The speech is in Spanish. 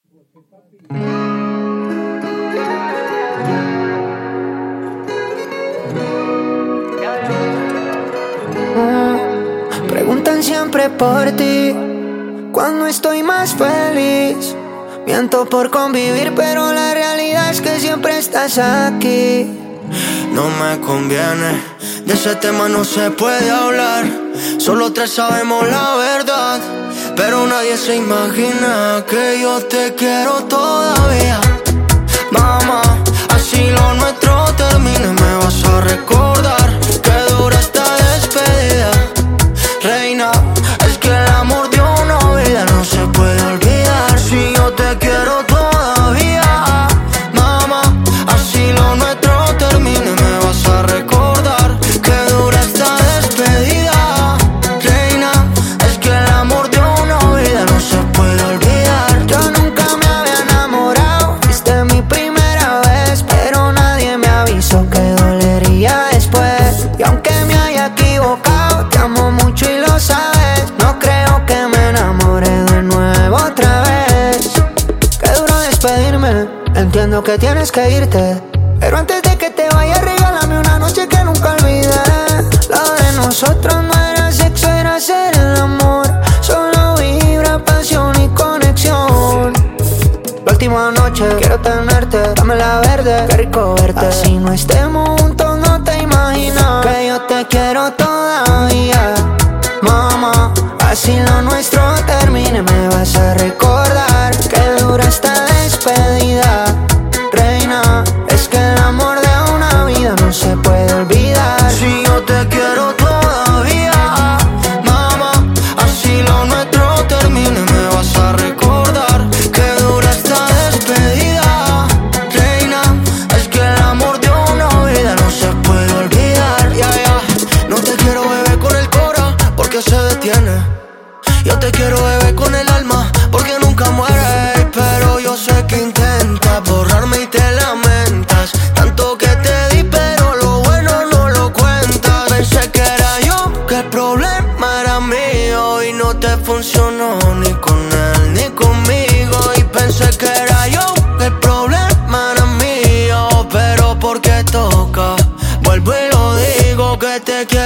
Preguntan siempre por ti cuando estoy más feliz. Miento por convivir, pero la realidad es que siempre estás aquí. No me conviene, de ese tema no se puede hablar. Solo tres sabemos la verdad, pero nadie se imagina que yo te quiero todavía. Mamá, así lo nuestro termine, me vas a recordar que dura esta despedida. Reina, es que el amor de una vida no se puede olvidar. Si yo te quiero todavía, mamá, así lo nuestro termine, me vas a recordar que dura esta despedida. Reina, es que el amor de una vida no se puede olvidar. Yo nunca me había enamorado, fuiste mi primera vez, pero nadie me avisó que dolería después. Y aunque me haya equivocado, te amo mucho y lo sabes. No creo que me enamore de nuevo otra vez. Qué duro despedirme, entiendo que tienes que irte, pero antes de que te vayas regálame una noche que nunca olvidé. Lo de nosotros no era sexo, era hacer el amor. Solo vibra, pasión y conexión. La última noche quiero tenerte, dame la verde, qué rico verte. Así no estemos juntos, no te imaginas que yo te quiero todavía. Mamá, así lo nuestro termine, me vas a recordar que dura esta despedida. Reina, es que el amor de una vida no se puede olvidar. Si yo te quiero todavía, mamá, así lo nuestro termine, me vas a recordar que dura esta despedida. Reina, es que el amor de una vida no se puede olvidar. No te quiero beber con el cora porque se detiene. Yo te quiero beber con el alma porque nunca muere. Pero yo sé que intentas borrarme y te lamentas. Tanto que te di pero lo bueno no lo cuentas. Pensé que era yo, que el problema era mío, y no te funcionó ni con él ni conmigo. Y pensé que era yo, que el problema era mío, pero porque toca, vuelvo y lo digo que te quiero